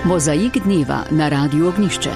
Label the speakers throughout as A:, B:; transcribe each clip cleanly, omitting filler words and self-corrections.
A: Mozaik dneva na Radiu Ognjišče.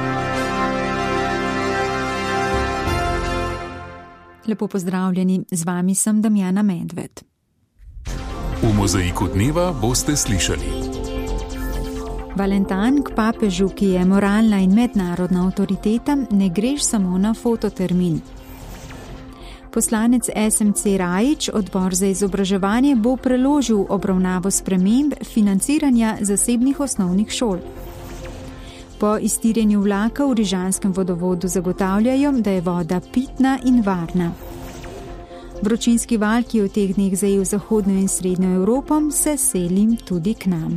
B: Lepo pozdravljeni, z vami sem Damjana Medved.
C: V Mozaiku dneva boste slišali.
B: Valentan k papežu, ki je moralna in mednarodna avtoriteta, ne greš samo na fototermin. Poslanec SMC Rajič, odbor za izobraževanje, bo preložil obravnavo sprememb financiranja zasebnih osnovnih šol. Po iztirjenju vlaka v rižanskem vodovodu zagotavljajo, da je voda pitna in varna. Vročinski val, ki je v teh dneh zajel zahodno in srednjo Evropo, se seli tudi k nam.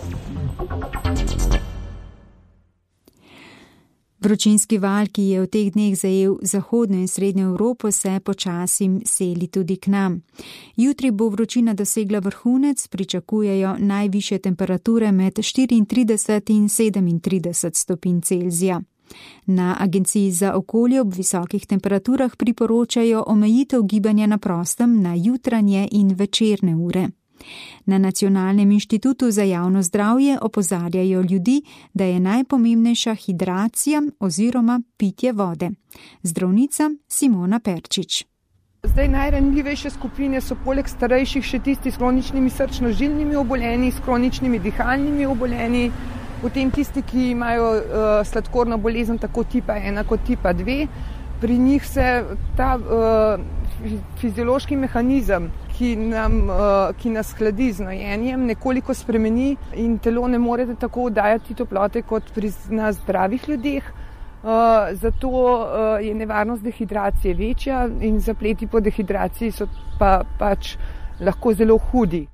B: Vročinski val, ki je v teh dneh zajel zahodno in srednjo Evropo, se počasi seli tudi k nam. Jutri bo vročina dosegla vrhunec, pričakujejo najvišje temperature med 34 in 37 stopinj Celzija. Na Agenciji za okolje ob visokih temperaturah priporočajo omejitev gibanja na prostem na jutranje in večerne ure. Na Nacionalnem inštitutu za javno zdravje opozarjajo ljudi, da je najpomembnejša hidracija oziroma pitje vode. Zdravnica Simona Perčič.
D: Zdaj najranljivejše skupine so poleg starejših še tisti s kroničnimi srčno-žilnimi obolenji, s kroničnimi dihalnimi obolenji, potem tisti, ki imajo sladkorno bolezen tako tipa 1 kot tipa 2. Pri njih se ta fiziološki mehanizem, ki nas hladi z nojenjem, nekoliko spremeni in telo ne more tako oddajati toplote kot pri nas zdravih ljudeh. Zato je nevarnost dehidracije večja in zapleti po dehidraciji so pač lahko zelo hudi.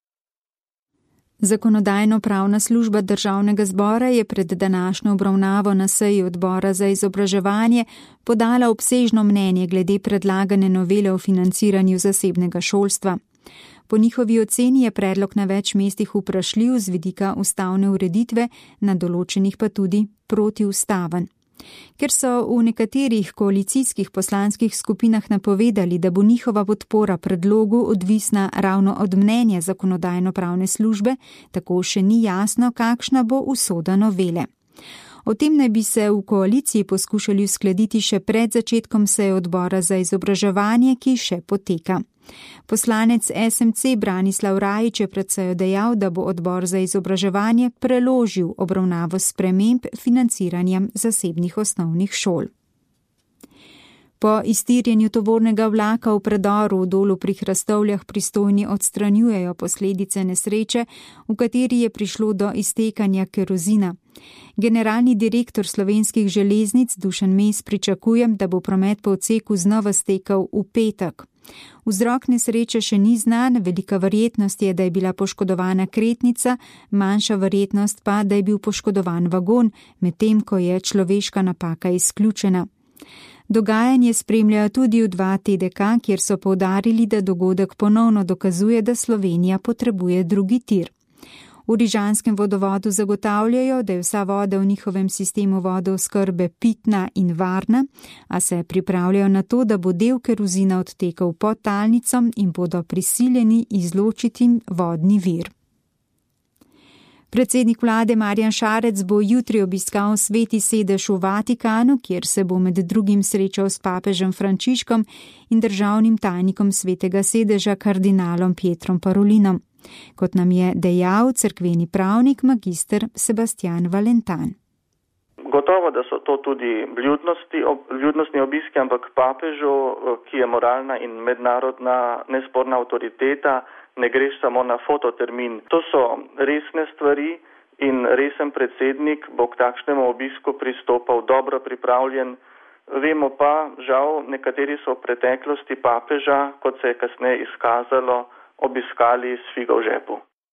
B: Zakonodajno-pravna služba Državnega zbora je pred današnjo obravnavo na seji odbora za izobraževanje podala obsežno mnenje glede predlagane novele o financiranju zasebnega šolstva. Po njihovi oceni je predlog na več mestih vprašljiv z vidika ustavne ureditve, na določenih pa tudi protiustaven. Ker so v nekaterih koalicijskih poslanskih skupinah napovedali, da bo njihova podpora predlogu odvisna ravno od mnenja zakonodajno-pravne službe, tako še ni jasno, kakšna bo usoda novele. O tem naj bi se v koaliciji poskušali uskladiti še pred začetkom seje odbora za izobraževanje, ki še poteka. Poslanec SMC Branislav Rajič je pred sejo dejal, da bo odbor za izobraževanje preložil obravnavo sprememb financiranja zasebnih osnovnih šol. Po iztirjenju tovornega vlaka v predoru v Dolu pri Hrastovljah pristojni odstranjujejo posledice nesreče, v kateri je prišlo do iztekanja kerozina. Generalni direktor Slovenskih železnic Dušan Mes pričakuje, da bo promet po odseku znova stekel v petek. Vzrok nesreče še ni znan, velika verjetnost je, da je bila poškodovana kretnica, manjša verjetnost pa, da je bil poškodovan vagon, medtem ko je človeška napaka izključena. Dogajanje spremljajo tudi v 2 TDK, kjer so poudarili, da dogodek ponovno dokazuje, da Slovenija potrebuje drugi tir. V rižanskem vodovodu zagotavljajo, da je vsa voda v njihovem sistemu vodooskrbe pitna in varna, a se pripravljajo na to, da bo del kerozina odtekal pod talnico in bodo prisiljeni izločiti vodni vir. Predsednik vlade Marjan Šarec bo jutri obiskal sveti sedež v Vatikanu, kjer se bo med drugim srečal s papežem Frančiškom in državnim tajnikom svetega sedeža kardinalom Pietrom Parolinom. Kot nam je dejal cerkveni pravnik magister Sebastian Valentan.
E: Gotovo, da so to tudi vljudnostni obiski, ampak papežu, ki je moralna in mednarodna nesporna avtoriteta, ne greš samo na fototermin. To so resne stvari in resen predsednik bo k takšnemu obisku pristopal dobro pripravljen. Vemo pa, žal, nekateri so v preteklosti papeža, kot se je kasneje izkazalo, obiskali s figo v žepu.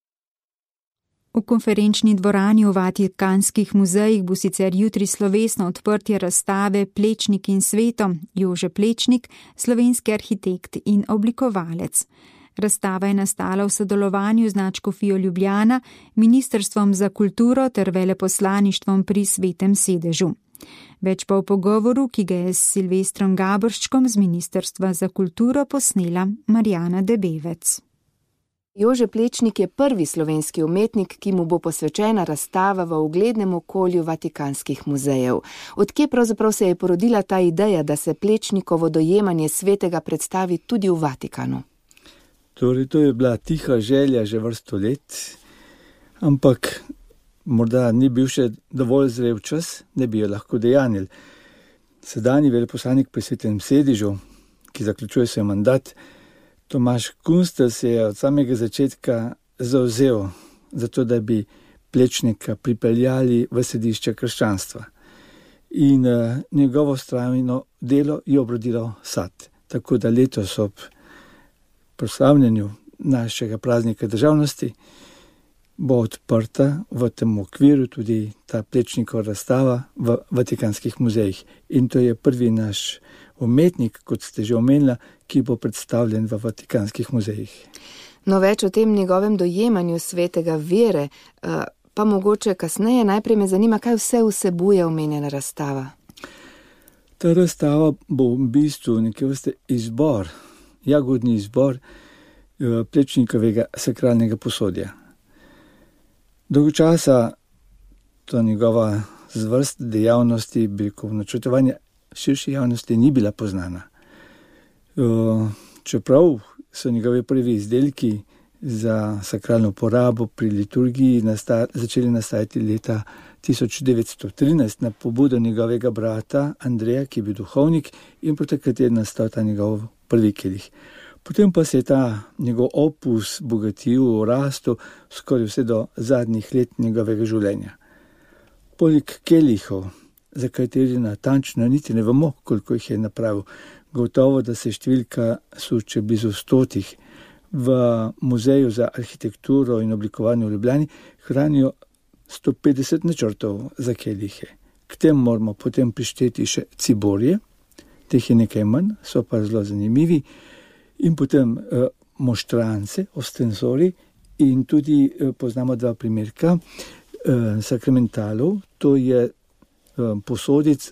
B: V konferenčni dvorani v Vatikanskih muzejih bo sicer jutri slovesno odprtje razstave Plečnik in sveto, Jože Plečnik, slovenski arhitekt in oblikovalec. Razstava je nastala v sodelovanju z Nadškofijo Ljubljana, Ministrstvom za kulturo ter veleposlaništvom pri Svetem sedežu. Več pa v pogovoru, ki ga je s Silvestrom Gabrščkom z Ministrstva za kulturo posnela Marjana Debevec.
F: Jože Plečnik je prvi slovenski umetnik, ki mu bo posvečena razstava v uglednem okolju Vatikanskih muzejev. Odkje pravzaprav se je porodila ta ideja, da se Plečnikovo dojemanje svetega predstavi tudi v Vatikanu?
G: Torej, to je bila tiha želja že vrsto let, ampak morda ni bil še dovolj zrel čas, da bi jo lahko dejanili. Sedanji veleposlanik pri Svetem sedežu, ki zaključuje svoj mandat, Tomaž Kunstelj se je od samega začetka zavzel za to, da bi Plečnika pripeljali v središče krščanstva. In njegovo vztrajno delo je obrodilo sad. Tako da letos ob proslavljanju našega praznika državnosti bo odprta v tem okviru tudi ta Plečnikova razstava v Vatikanskih muzejih. In to je prvi naš umetnik, kot ste že omenila, ki bo predstavljen v Vatikanskih muzejih.
F: No, več o tem njegovem dojemanju svetega vere, pa mogoče kasneje. Najprej me zanima, kaj vse vsebuje omenjena razstava.
G: Ta razstava bo v bistvu neke vrste izbor, jagodni izbor Plečnikovega sakralnega posodja. Dolgo časa to njegova zvrst dejavnosti, načrtovanja širše javnosti ni bila poznana. Čeprav so njegovi prvi izdelki za sakralno porabo pri liturgiji začeli nastajati leta 1913 na pobudo njegovega brata Andreja, ki je bil duhovnik, in po takrat je nastal ta njegov prvi kelih. Potem pa se je ta njegov opus bogatil, rastel skoraj vse do zadnjih let njegovega življenja. Poleg kelihov, za kateri natančno niti ne vemo, koliko jih je napravil, gotovo, da se številka suče blizu 100, v Muzeju za arhitekturo in oblikovanje v Ljubljani hranijo 150 načrtov za kelihe. K tem moramo potem prišteti še ciborje, teh je nekaj manj, so pa zelo zanimivi, in potem moštrance, ostensori, in tudi poznamo dva primerka sakramentalov, to je posodic,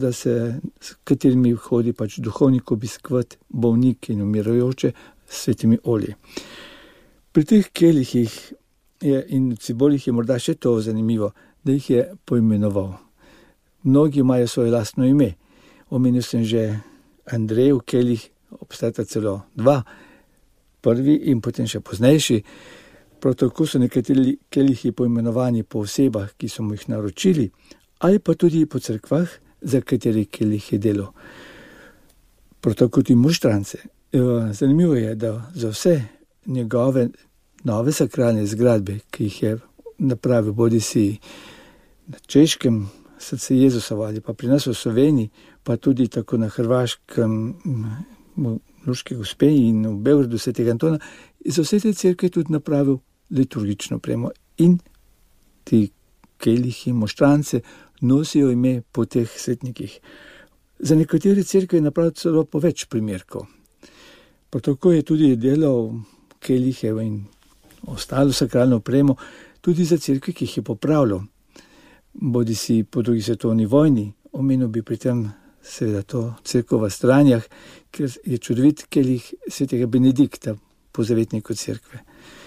G: s katerimi hodi pač duhovnik obiskovati bolnike in umirajoče s svetimi olji. Pri teh kelihih in ciborjih je morda še to zanimivo, da jih je poimenoval. Mnogi imajo svoje lastno ime. Omenil sem že Andrejev kelih, obstajata celo dva, prvi in potem še poznejši. Prav tako so nekateri kelihi poimenovani po osebah, ki so mu jih naročili, ali pa tudi po cerkvah, za kateri kelih je delal. Prav tako tudi moštrance. Zanimivo je, da za vse njegove nove sakralne zgradbe, ki jih je napravil bodisi na Češkem, Srce Jezusova, ali pa pri nas v Sloveniji, pa tudi tako na Hrvaškem, v Luški Gospe in v Beogradu Svetega Antona, za vse te cerkve tudi napravil liturgično opremo. In ti kelihi, moštrance nosijo ime po teh svetnikih. Za nekatere cerkve je napravil celo po več primerkov. Prav tako je tudi delal kelihe in ostalo sakralno opremo tudi za cerkve, ki jih je popravljal. Bodisi po drugi svetovni vojni, omenil bi pri tem seveda to cerkev v Stranjah, ker je čudovit kelih svetega Benedikta, pozavetniku cerkve.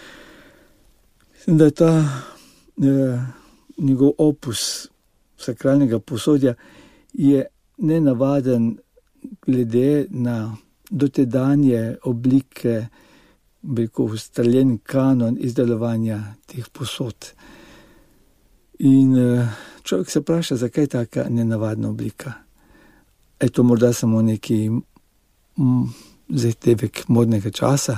G: Mislim, da je ta njegov opus sakralnega posodja je nenavaden glede na dotedanje oblike, ustaljen kanon izdelovanja teh posod. In človek se vpraša, zakaj je taka nenavadna oblika. Je to morda samo neki zahtevek modnega časa,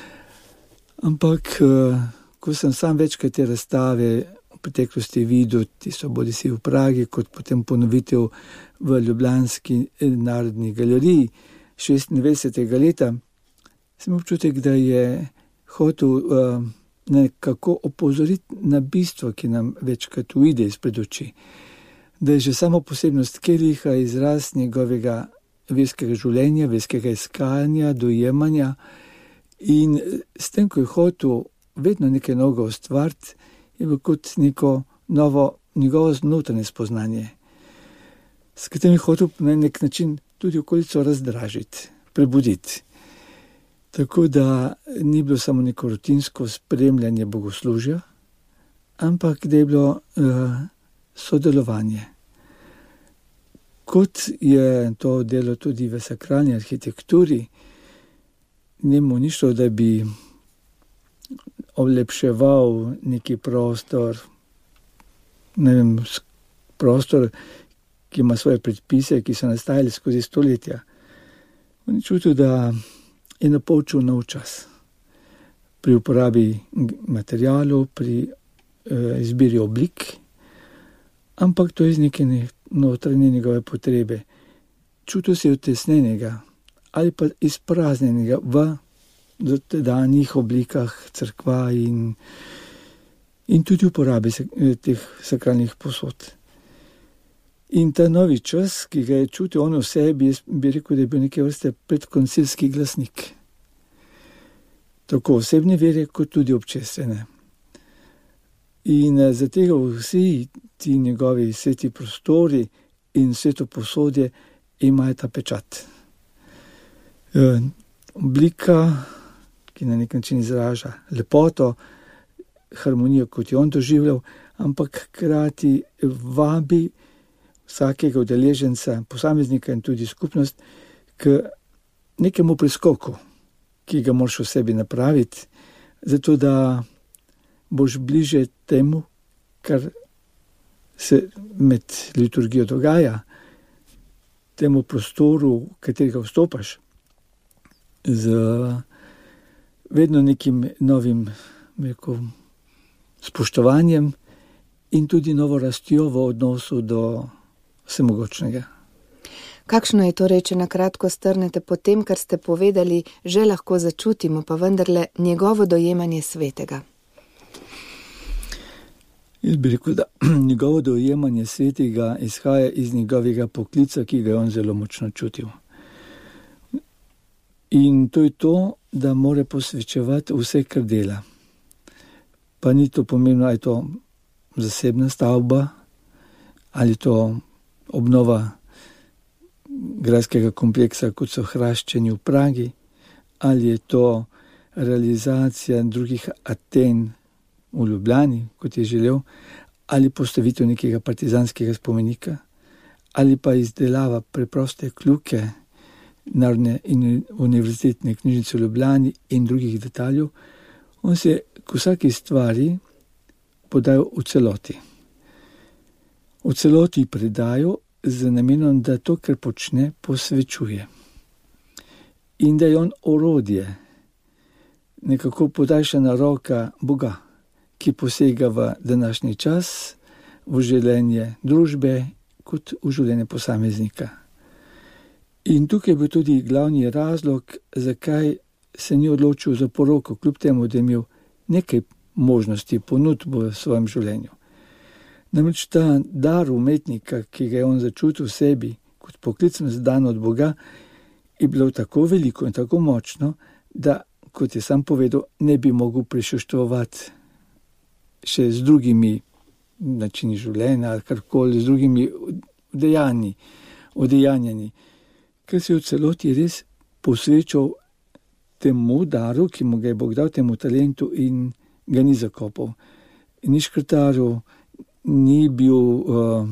G: ampak ko sem sam večkrat te razstave v preteklosti videl, ti so bodisi v Pragi, kot potem ponovitev v Ljubljanski narodni galeriji 96. leta, sem občutek, da je hotel nekako opozoriti na bistvo, ki nam večkrat uide izpred oči. Da je že samo posebnost keliha izraz njegovega verskega življenja, verskega iskanja, dojemanja, in s tem, ko je hotel vedno nekaj novega ustvariti, je bilo kot neko novo njegovo znotranje spoznanje, s katerim je hotel na nek način tudi okolico razdražiti, prebuditi. Tako da ni bilo samo neko rutinsko spremljanje bogoslužja, ampak da je bilo sodelovanje. Kot je to delo tudi v sakralni arhitekturi, nemo ni šlo, da bi olepševal neki prostor, prostor, ki ima svoje predpise, ki so nastajali skozi stoletja. On je čutil, da je napolčil nov čas pri uporabi materialov, pri izbiri oblik, ampak to je iz neke notranje njegove potrebe. Čutil se je utesnenega ali pa izpraznjenega v dotedanjih oblikah cerkva in tudi uporabe teh sakralnih posod. In ta novi čas, ki ga je čutil on v sebi, bi rekel, da je bil neke vrste predkoncilski glasnik. Tako osebne vere, kot tudi občestvene. In zatega vsi ti njegovi sveti prostori in sveto posodje imajo ta pečat. Oblika, ki na nek način izraža lepoto, harmonijo, kot je on doživljal, ampak hkrati vabi vsakega udeleženca, posameznika in tudi skupnost k nekemu preskoku, ki ga moraš v sebi napraviti, zato da boš bliže temu, kar se med liturgijo dogaja, temu prostoru, v katerega vstopaš, z vedno nekim novim spoštovanjem in tudi novo rastjo v odnosu do vsemogočnega.
F: Kakšno je torej, če na kratko strnete po tem, kar ste povedali, že lahko začutimo, pa vendarle njegovo dojemanje svetega?
G: Jaz bi rekel, da njegovo dojemanje svetega izhaja iz njegovega poklica, ki ga je on zelo močno čutil. In to je to, da mora posvečevati vse, kar dela. Pa ni to pomembno, ali je to zasebna stavba, ali to obnova grajskega kompleksa, kot so hraščeni v Pragi, ali je to realizacija drugih Aten v Ljubljani, kot je želel, ali postavitev nekega partizanskega spomenika, ali pa izdelava preproste kljuke Narodne in univerzitetne knjižnice v Ljubljani in drugih detaljev. On se k vsaki stvari podajo v celoti. V celoti predajo z namenom, da to, kar počne, posvečuje. In da je on orodje, nekako podaljšana roka Boga, ki posega v današnji čas, v življenje družbe, kot v življenje posameznika. In tukaj je bil tudi glavni razlog, zakaj se ni odločil za poroko, kljub temu, da je imel nekaj možnosti ponudb v svojem življenju. Namreč ta dar umetnika, ki ga je on začutil v sebi, kot poklicno zadan od Boga, je bilo tako veliko in tako močno, da, kot je sam povedal, ne bi mogel prešuštovati še z drugimi načini življenja, ali karkoli, z drugimi odejanjeni. Ker se je v celoti res posvečal temu daru, ki mu ga je Bog dal, temu talentu, in ga ni zakopal. Ni škrtaril, ni bil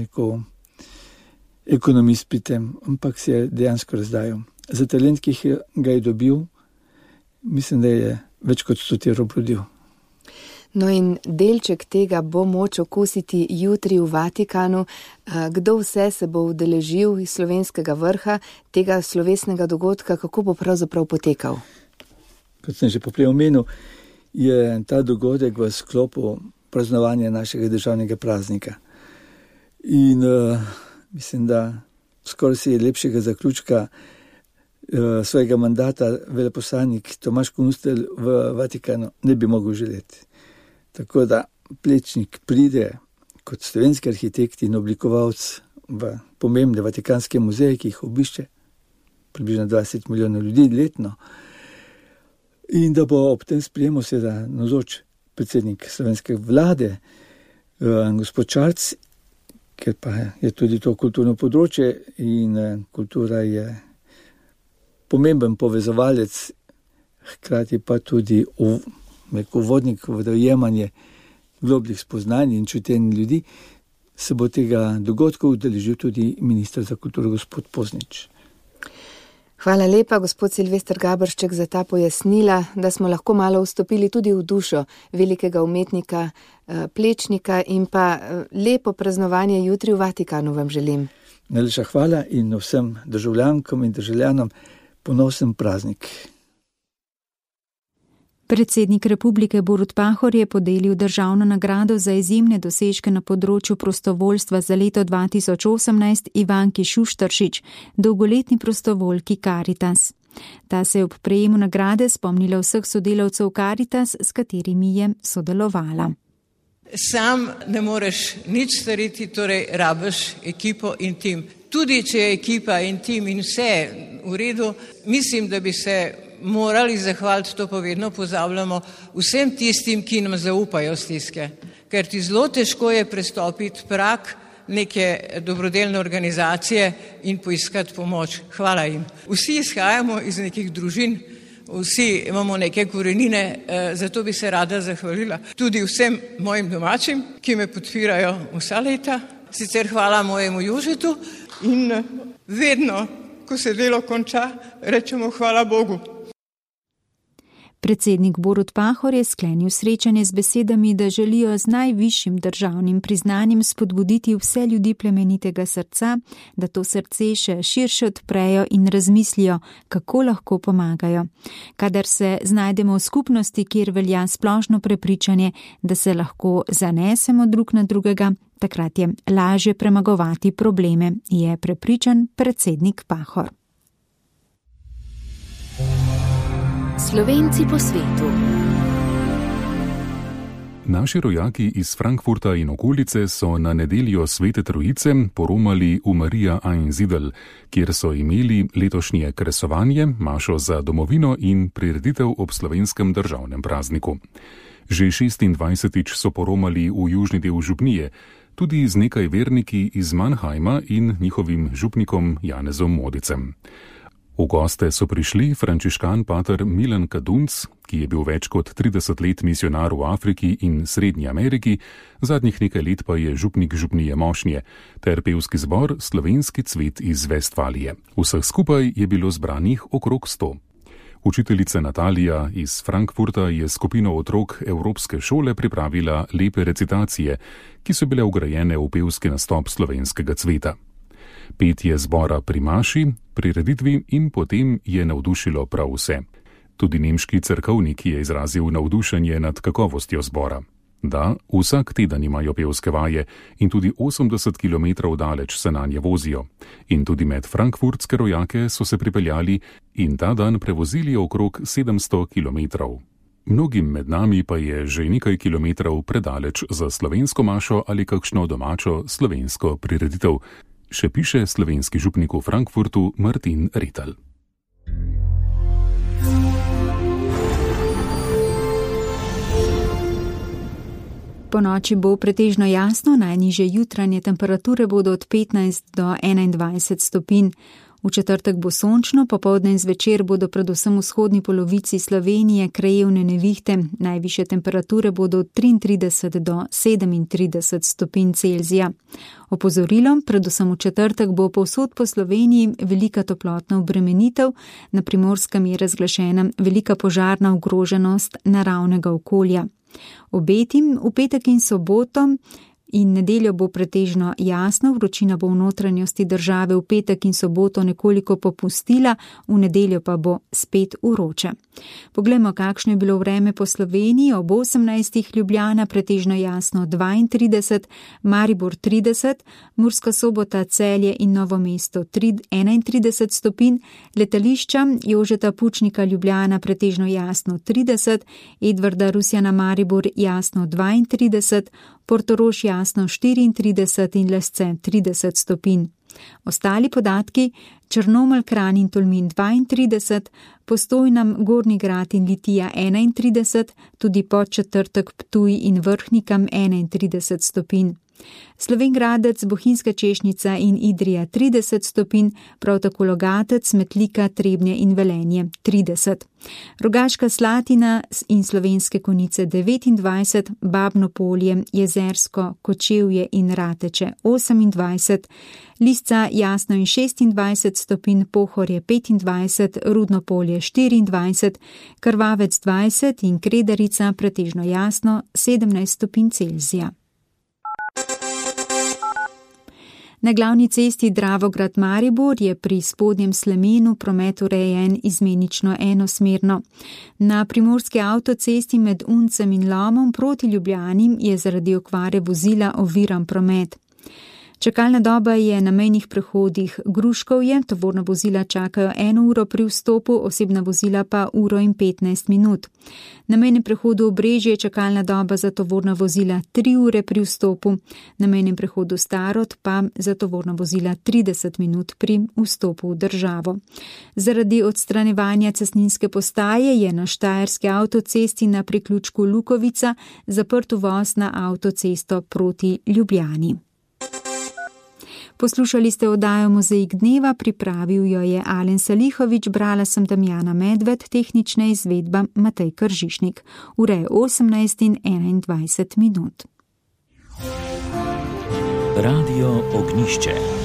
G: ekonomist pri tem, ampak se je dejansko razdajal. Za talent, ki ga je dobil, mislim, da je več kot 100 tirov plodil.
F: No in delček tega bo moč okusiti jutri v Vatikanu. Kdo vse se bo udeležil iz slovenskega vrha tega slovesnega dogodka, kako bo pravzaprav potekal?
G: Kot sem že poprej omenil, je ta dogodek v sklopu praznovanja našega državnega praznika. In mislim, da skoraj si lepšega zaključka svojega mandata veleposlanik Tomaž Kunstelj v Vatikanu ne bi mogel želeti. Tako da Plečnik pride kot slovenski arhitekt in oblikovalec v pomembne vatikanske muzeje, ki jih obišče približno 20 milijonov ljudi letno. In da bo ob tem sprejemu seveda navzoč predsednik slovenske vlade, gospod Šarec, ker pa je tudi to kulturno področje in kultura je pomemben povezovalec hkrati pa tudi uvodnik v dojemanje globljih spoznanj in čutenj ljudi, se bo tega dogodka udeležil tudi minister za kulturo gospod Poznič.
F: Hvala lepa, gospod Silvester Gabršček, za ta pojasnila, da smo lahko malo vstopili tudi v dušo velikega umetnika Plečnika in pa lepo praznovanje jutri v Vatikanu vam želim.
G: Najlepša hvala in vsem državljankam in državljanom ponosen praznik.
B: Predsednik republike Borut Pahor je podelil državno nagrado za izjemne dosežke na področju prostovoljstva za leto 2018 Ivanki Šuštaršič, dolgoletni prostovoljki Karitas. Ta se je ob prejemu nagrade spomnila vseh sodelavcev Karitas, s katerimi je sodelovala.
H: Sam ne moreš nič storiti, torej rabiš ekipo in tim. Tudi če je ekipa in tim in vse v redu, mislim, da bi se morali zahvaliti, to pa vedno pozabljamo, vsem tistim, ki nam zaupajo stiske. Ker ti zelo težko je prestopiti prag neke dobrodelne organizacije in poiskati pomoč. Hvala jim. Vsi izhajamo iz nekih družin, vsi imamo neke korenine, zato bi se rada zahvalila tudi vsem mojim domačim, ki me podpirajo vsa leta. Sicer hvala mojemu Jožetu in vedno, ko se delo konča, rečemo hvala Bogu.
B: Predsednik Borut Pahor je sklenil srečanje z besedami, da želijo z najvišjim državnim priznanjem spodbuditi vse ljudi plemenitega srca, da to srce še širše odprejo in razmislijo, kako lahko pomagajo. Kadar se znajdemo v skupnosti, kjer velja splošno prepričanje, da se lahko zanesemo drug na drugega, takrat je lažje premagovati probleme, je prepričan predsednik Pahor.
A: Slovenci po svetu.
C: Naši rojaki iz Frankfurta in okolice so na nedeljo Svete Trojice poromali v Marija Einsiedel, kjer so imeli letošnje kresovanje, mašo za domovino in prireditev ob slovenskem državnem prazniku. Že 26. so poromali v južni del župnije, tudi z nekaj verniki iz Mannheima in njihovim župnikom Janezom Modicem. V goste so prišli frančiškan pater Milan Kadunc, ki je bil več kot 30 let misionar v Afriki in Srednji Ameriki, zadnjih nekaj let pa je župnik župnije Mošnje, ter pevski zbor Slovenski cvet iz Vestfalije. Vseh skupaj je bilo zbranih okrog 100. Učiteljica Natalija iz Frankfurta je skupino otrok Evropske šole pripravila lepe recitacije, ki so bile vgrajene v pevski nastop Slovenskega cveta. Petje zbora pri maši, prireditvi in potem je navdušilo prav vse. Tudi nemški cerkovnik je izrazil navdušenje nad kakovostjo zbora. Da, vsak teden imajo pevske vaje in tudi 80 km daleč se nanje vozijo. In tudi med frankfurtske rojake so se pripeljali in ta dan prevozili okrog 700 km. Mnogim med nami pa je že nekaj kilometrov predaleč za slovensko mašo ali kakšno domačo slovensko prireditev. Še piše slovenski župnik v Frankfurtu Martin Rital.
B: Po noči bo pretežno jasno, najnižje jutranje temperature bodo od 15 do 21 stopinj. V četrtek bo sončno, popoldne in zvečer bodo predvsem v vzhodni polovici Slovenije krajevne nevihte, najvišje temperature bodo od 33 do 37 stopinj Celzija. Opozorilo, predvsem v četrtek bo povsod po Sloveniji velika toplotna obremenitev, na Primorskem je razglašena velika požarna ogroženost naravnega okolja. Obeti v petek in soboto in nedeljo bo pretežno jasno, vročina bo v notranjosti države v petek in soboto nekoliko popustila, v nedeljo pa bo spet vroče. Poglejmo, kakšno je bilo vreme po Sloveniji. Ob 18. Ljubljana pretežno jasno 32, Maribor 30, Murska Sobota, Celje in Novo mesto 31 stopinj, letališča Jožeta Pučnika Ljubljana pretežno jasno 30, Edvarda Rusjana Maribor jasno 32, Portorož jasno 34 in Lesce 30 stopinj. Ostali podatki: Črnomelj, Kranj in Tolmin 32, Postojna, Gornji Grad in Litija 31, tudi Podčetrtek, Ptuj in Vrhnika 31 stopinj. Slovenj Gradec, Bohinjska Češnjica in Idrija 30 stopinj, prav tako Logatec, Metlika, Trebnje in Velenje 30. Rogaška Slatina in Slovenske Konjice 29, Babno Polje, Jezersko, Kočevje in Rateče 28, Lisca, Jasno in 26 stopinj, Pohorje 25, Rudno Polje 24, Krvavec 20 in Kredarica pretežno jasno 17 stopinj Celzija. Na glavni cesti Dravograd-Maribor je pri spodnjem Slemenu promet urejen izmenično enosmerno. Na primorski avtocesti med Uncem in Lomom proti Ljubljani je zaradi okvare vozila oviran promet. Čakalna doba je na mejnih prehodih Gruškovje, tovorna vozila čakajo 1 uro pri vstopu, osebna vozila pa 1 uro in 15 minut. Na mejnem prehodu Obrežje je čakalna doba za tovorna vozila 3 ure pri vstopu, na mejnem prehodu Starod pa za tovorna vozila 30 minut pri vstopu v državo. Zaradi odstranjevanja cestninske postaje je na Štajerski avtocesti na priključku Lukovica zaprt uvoz na avtocesto proti Ljubljani. Poslušali ste oddajo Mozaik dneva, pripravil jo je Alen Salihovič, brala sem Damjana Medved, tehnična izvedba Matej Kržišnik. Ura je 18 in 21 minut.
I: Radio Ognjišče.